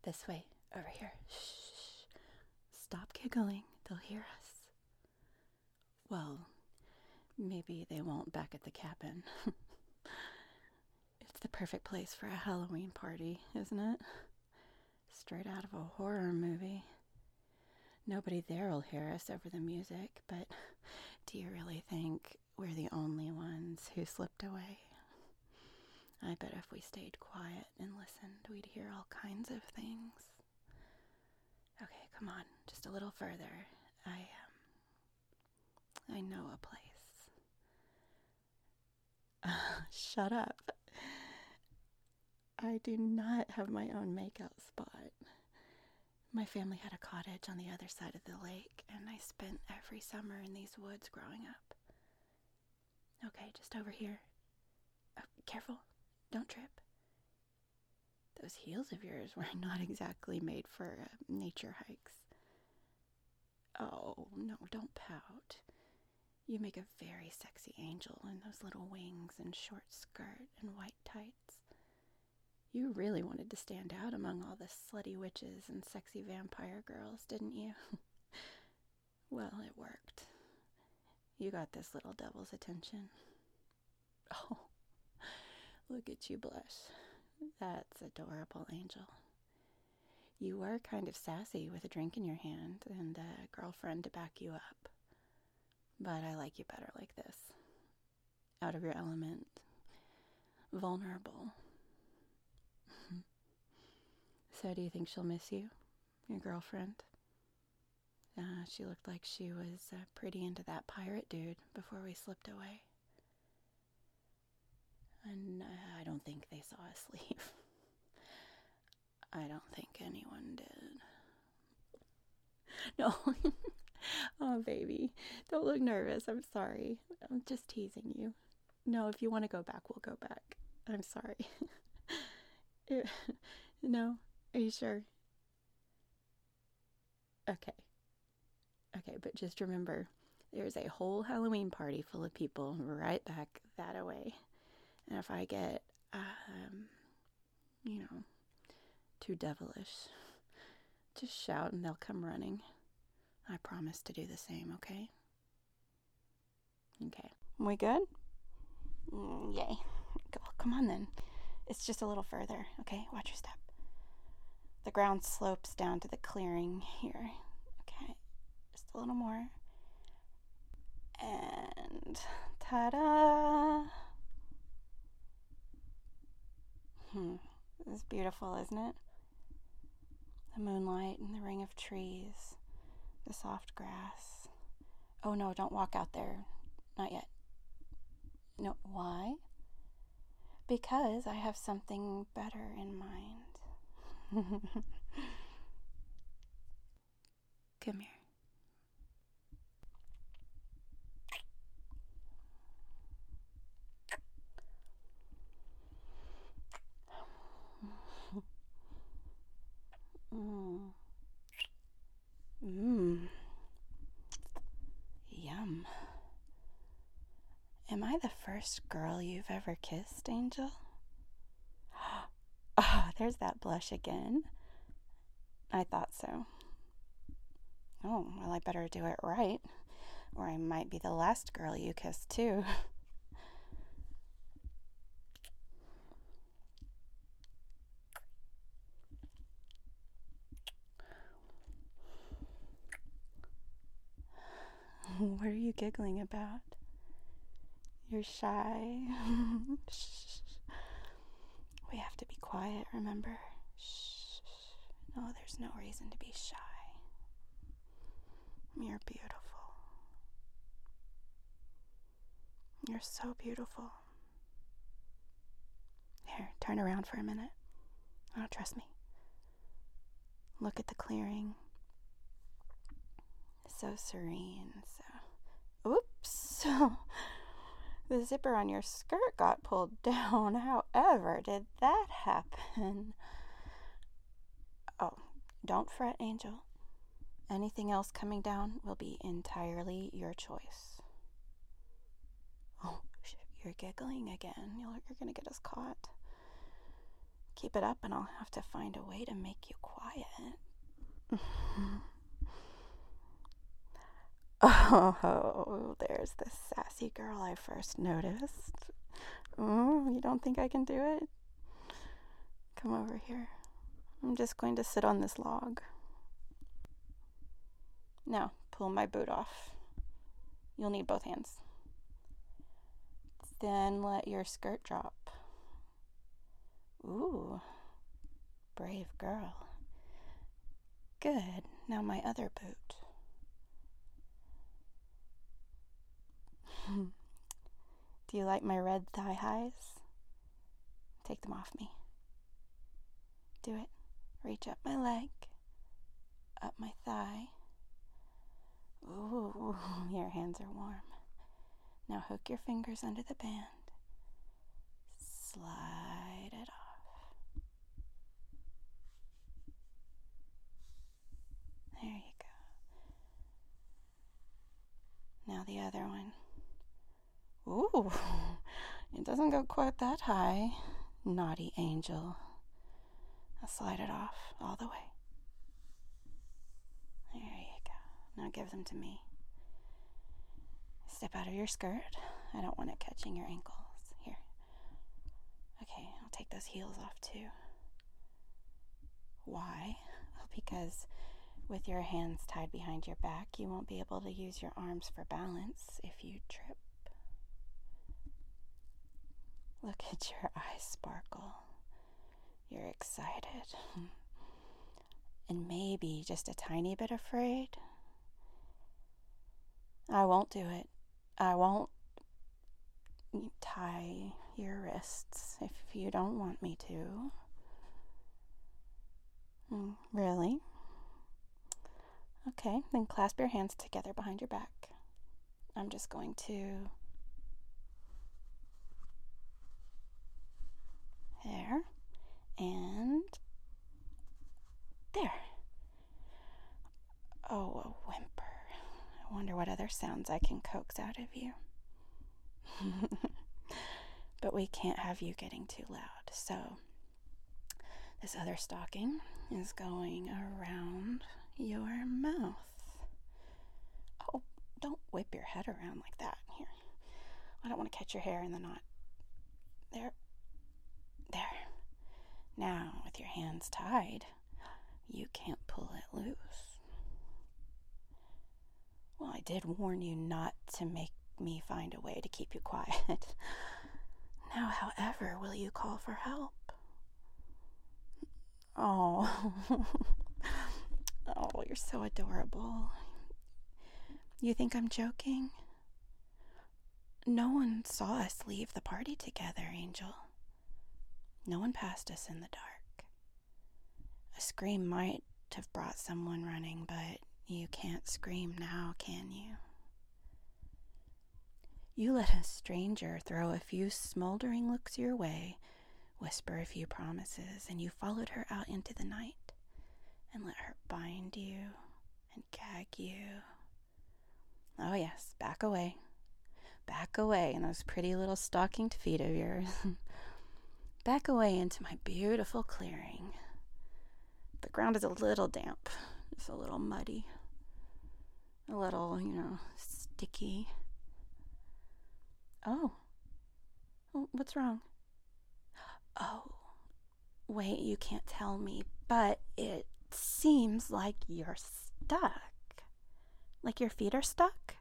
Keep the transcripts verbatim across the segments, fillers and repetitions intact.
This way. Over here. Shh. Stop giggling. They'll hear us. Well, maybe they won't back at the cabin. It's the perfect place for a Halloween party, isn't it? Straight out of a horror movie. Nobody there will hear us over the music, but do you really think we're the only ones who slipped away? I bet if we stayed quiet and listened, we'd hear all kinds of things. Okay, come on, just a little further. I, um, I know a place. Uh, shut up. I do not have my own makeout spot. My family had a cottage on the other side of the lake, and I spent every summer in these woods growing up. Okay, just over here. Oh, careful, don't trip. Those heels of yours were not exactly made for uh, nature hikes. Oh, no, don't pout. You make a very sexy angel in those little wings and short skirt and white tights. You really wanted to stand out among all the slutty witches and sexy vampire girls, didn't you? Well, it worked. You got this little devil's attention. Oh, look at you blush. That's adorable, Angel. You were kind of sassy with a drink in your hand and a girlfriend to back you up. But I like you better like this. Out of your element. Vulnerable. So do you think she'll miss you, your girlfriend? Uh, she looked like she was uh, pretty into that pirate dude before we slipped away. And uh, I don't think they saw us leave. I don't think anyone did. No. Oh, baby. Don't look nervous. I'm sorry. I'm just teasing you. No, if you want to go back, we'll go back. I'm sorry. it, no? Are you sure? Okay. Okay, but just remember, there's a whole Halloween party full of people right back that away. And if I get, um, you know, too devilish, just shout and they'll come running. I promise to do the same, okay? Okay. We good? Mm, yay. Go, come on then. It's just a little further, okay? Watch your step. The ground slopes down to the clearing here. Okay, just a little more. And ta-da! Hmm, this is beautiful, isn't it? The moonlight and the ring of trees, the soft grass. Oh no, don't walk out there. Not yet. No, why? Because I have something better in mind. Come here. Mmm. Mmm. Yum. Am I the first girl you've ever kissed, Angel? Oh, there's that blush again. I thought so. Oh, well, I better do it right, or I might be the last girl you kiss, too. What are you giggling about? You're shy. Shh. We have to be quiet, remember? Shh. No, there's no reason to be shy. You're beautiful. You're so beautiful. Here, turn around for a minute. Oh, trust me. Look at the clearing. So serene, so... Oops! The zipper on your skirt got pulled down. However did that happen? Oh, don't fret, Angel. Anything else coming down will be entirely your choice. Oh, you're giggling again. You're, you're going to get us caught. Keep it up and I'll have to find a way to make you quiet. Oh, there's the sassy girl I first noticed. Oh, you don't think I can do it? Come over here. I'm just going to sit on this log. Now, pull my boot off. You'll need both hands. Then let your skirt drop. Ooh, brave girl. Good. Now my other boot. Do you like my red thigh highs? Take them off me. Do it. Reach up my leg, up my thigh. Ooh, your hands are warm. Now hook your fingers under the band. Slide it off. There you go. Now the other one. Ooh, it doesn't go quite that high. Naughty angel. I'll slide it off all the way. There you go. Now give them to me. Step out of your skirt. I don't want it catching your ankles. Here. Okay, I'll take those heels off too. Why? Because with your hands tied behind your back, you won't be able to use your arms for balance if you trip. Look at your eyes sparkle. You're excited. And maybe just a tiny bit afraid. I won't do it. I won't tie your wrists if you don't want me to. Mm, really? Okay, then clasp your hands together behind your back. I'm just going to... There. And... there. Oh, a whimper. I wonder what other sounds I can coax out of you. But we can't have you getting too loud, so this other stocking is going around your mouth. Oh, don't whip your head around like that. Here. I don't want to catch your hair in the knot. There. There. Now, with your hands tied, you can't pull it loose. Well, I did warn you not to make me find a way to keep you quiet. Now, however, will you call for help? Oh. Oh, you're so adorable. You think I'm joking? No one saw us leave the party together, Angel. No one passed us in the dark. A scream might have brought someone running, but you can't scream now, can you? You let a stranger throw a few smoldering looks your way, whisper a few promises, and you followed her out into the night and let her bind you and gag you. Oh yes, back away. Back away in those pretty little stockinged feet of yours. Back away into my beautiful clearing. The ground is a little damp, just a little muddy, a little, you know, sticky. Oh, what's wrong? Oh, wait, you can't tell me, but it seems like you're stuck. Like your feet are stuck?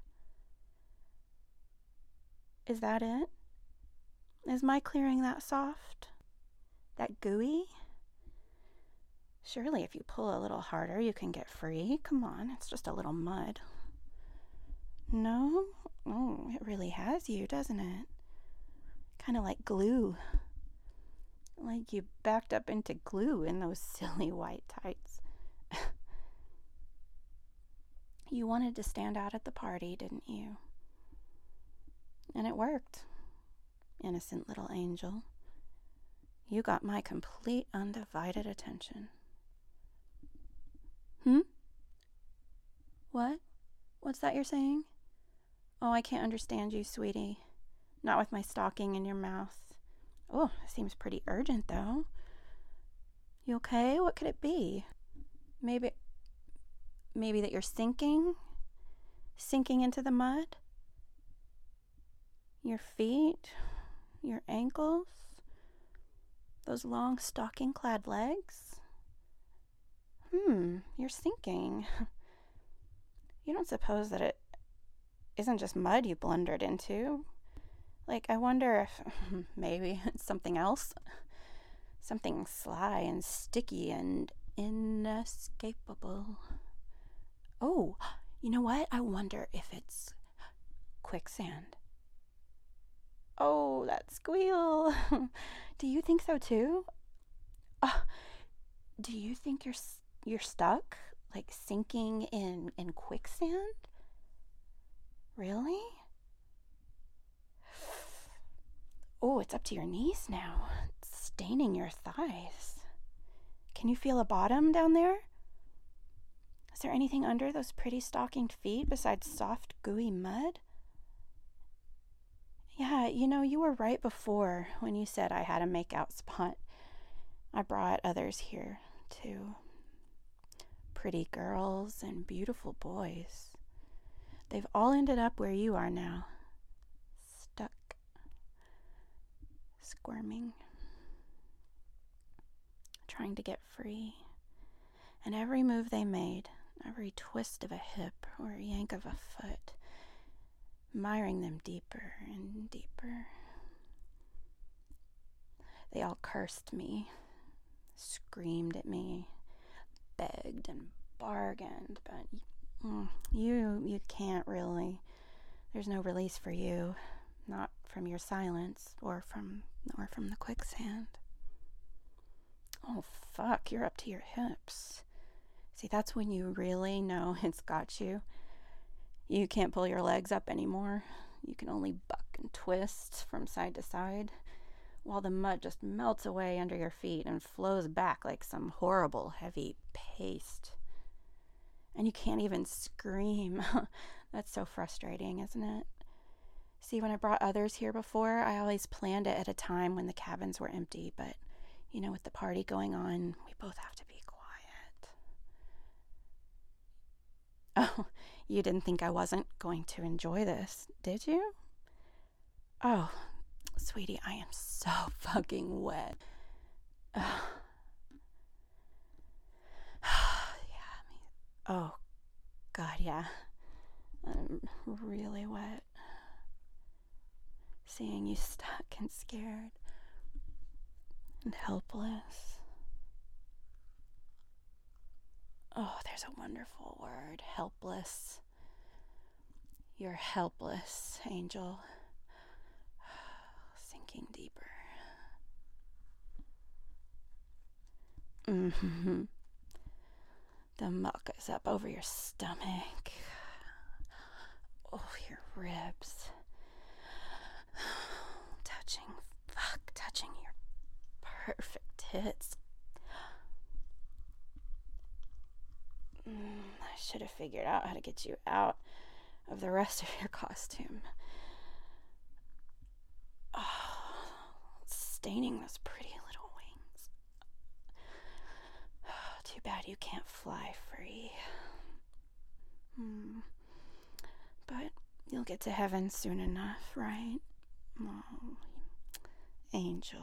Is that it? Is my clearing that soft? That gooey? Surely if you pull a little harder, you can get free. Come on, it's just a little mud. No? Oh, it really has you, doesn't it? Kind of like glue. Like you backed up into glue in those silly white tights. You wanted to stand out at the party, didn't you? And it worked. Innocent little angel. You got my complete undivided attention. Hmm? What? What's that you're saying? Oh, I can't understand you, sweetie. Not with my stocking in your mouth. Oh, it seems pretty urgent, though. You okay? What could it be? Maybe, maybe that you're sinking? Sinking into the mud? Your feet? Your ankles? Those long stocking-clad legs? Hmm, you're sinking. You don't suppose that it isn't just mud you blundered into? Like, I wonder if maybe it's something else. Something sly and sticky and inescapable. Oh, you know what? I wonder if it's quicksand. Oh, that squeal. Do you think so too? Uh, do you think you're you're stuck? Like sinking in, in quicksand? Really? Oh, it's up to your knees now. It's staining your thighs. Can you feel a bottom down there? Is there anything under those pretty stockinged feet besides soft, gooey mud? Yeah, you know, you were right before when you said I had a make-out spot. I brought others here, too. Pretty girls and beautiful boys. They've all ended up where you are now. Stuck. Squirming. Trying to get free. And every move they made, every twist of a hip or yank of a foot, miring them deeper and deeper. They all cursed me, screamed at me, begged and bargained, but mm, you you can't really. There's no release for you, not from your silence or from or from the quicksand. Oh fuck, you're up to your hips. See, that's when you really know it's got you. You can't pull your legs up anymore. You can only buck and twist from side to side, while the mud just melts away under your feet and flows back like some horrible, heavy paste. And you can't even scream. That's so frustrating, isn't it? See, when I brought others here before, I always planned it at a time when the cabins were empty, but, you know, with the party going on, we both have to be quiet. Oh, you didn't think I wasn't going to enjoy this, did you? Oh, sweetie, I am so fucking wet. Uh, yeah, me. Oh, God, yeah. I'm really wet. Seeing you stuck and scared and helpless. Oh, there's a wonderful word, helpless. You're helpless, Angel. Sinking deeper. Mm-hmm. The muck is up over your stomach. Oh, your ribs. Touching, fuck, touching your perfect tits. Mm, I should have figured out how to get you out of the rest of your costume. Oh, staining those pretty little wings. Oh, too bad you can't fly free. Hmm. But you'll get to heaven soon enough, right? Oh, Angel.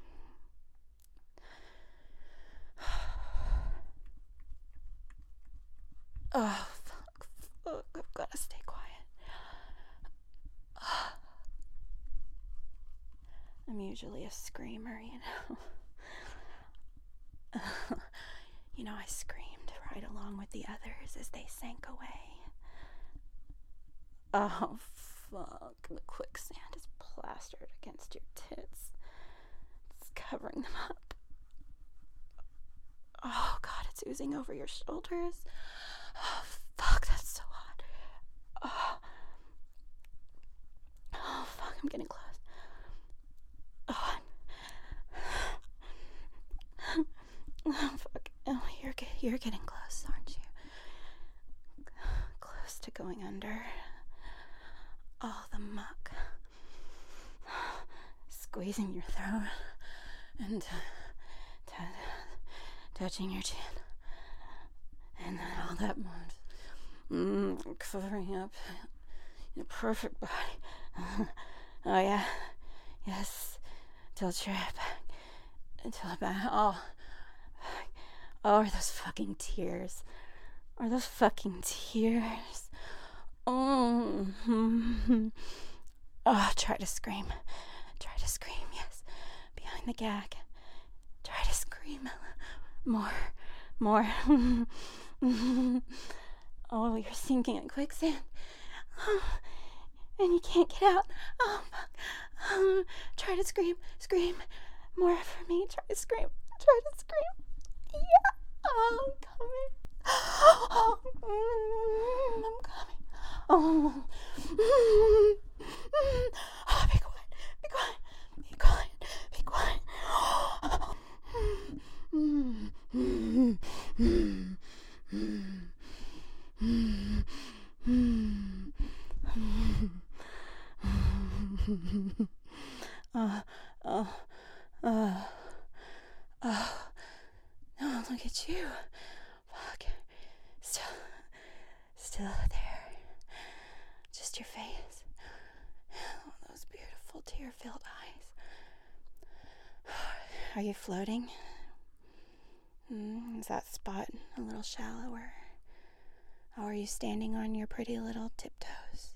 Oh, fuck, fuck, I've got to stay quiet. I'm usually a screamer, you know. You know, I screamed right along with the others as they sank away. Oh, fuck. The quicksand is plastered against your tits. It's covering them up. Oh, God, it's oozing over your shoulders. Oh, fuck, that's so hot. Oh, oh fuck, I'm getting close. Oh, oh fuck. Oh, you're, you're getting close, aren't you? Close to going under. Oh, the muck. Squeezing your throat and t- touching your chin. And then all that moans. Mm, covering up your perfect body. Oh, yeah. Yes. Tilt your head back. Until it back. Oh. Oh, are those fucking tears? Are those fucking tears? Oh. Oh, try to scream. Try to scream, yes. Behind the gag. Try to scream. More. More. Oh, you're sinking in quicksand. Oh, and you can't get out. Oh, fuck. Um, try to scream. Scream. More for me. Try to scream. Try to scream. Yeah. Oh, I'm coming. Oh, mm, I'm coming. Oh. Mm, mm. Oh, be quiet. Be quiet. Be quiet. Be quiet. Mm, mm, mm, mm, mm, mm, mm. Uh, oh, uh, oh, no, look at you. Fuck. Still, still there. Just your face. Oh, those beautiful tear-filled eyes. Are you floating? Mm, is that spot a little shallower? Or are you standing on your pretty little tiptoes?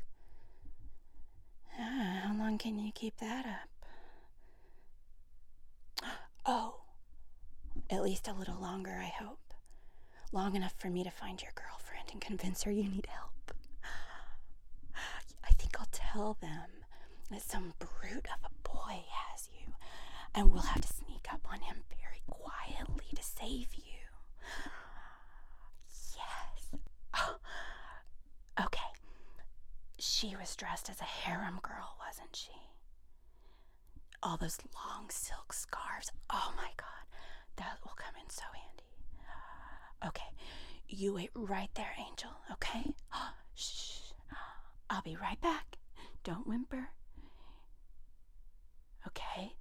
Ah, how long can you keep that up? Oh, at least a little longer, I hope. Long enough for me to find your girlfriend and convince her you need help. I think I'll tell them that some brute of a boy has you, and we'll have to sneak up on him very quietly to save you. Yes. Oh. Okay. She was dressed as a harem girl, wasn't she? All those long silk scarves. Oh my god. That will come in so handy. Okay. You wait right there, Angel, okay? Shh. I'll be right back. Don't whimper. Okay?